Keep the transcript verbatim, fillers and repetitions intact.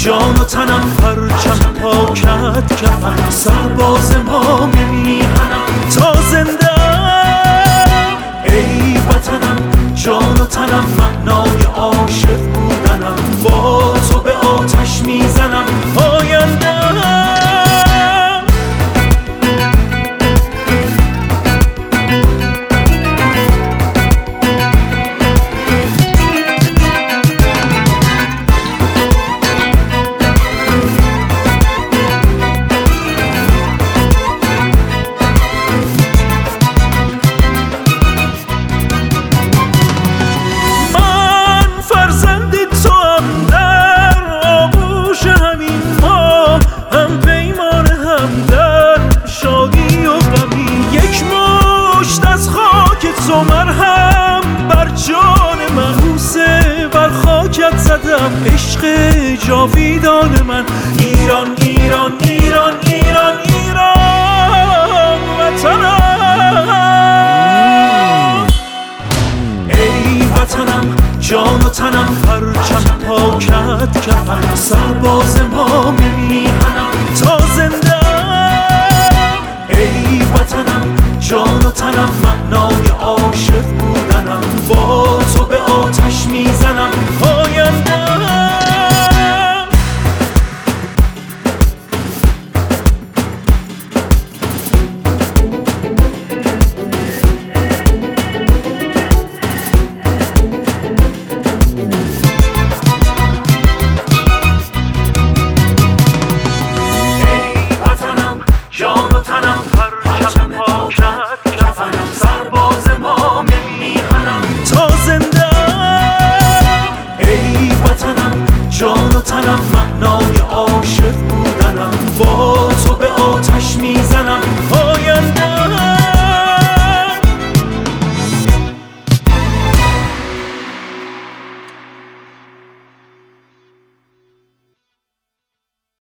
جان و تنم پرچم پاکت کفن سرباز ما میهنم تا زنده ای وطنم جان و تنم معنای عاشق بودنم با تو به آتش میزنم آینده تو مرهم بر جان محبوسه بر خاکت زدم عشق جاویدان من ایران ایران ایران ایران ایران وطنم ای وطنم جان و تنم پرچم پاکت کفن سرباز ما میهنم تا زنده ای وطنم جان و تنم معنای عاشق بودنم با تو به آتش میزنم آینده ای وطنم جان و تنم پرچم پاکت کفنم سرباز ما میهنم تا زنده ای وطنم جان و تنم معنای عاشق بودنم با تو به آتش میزنم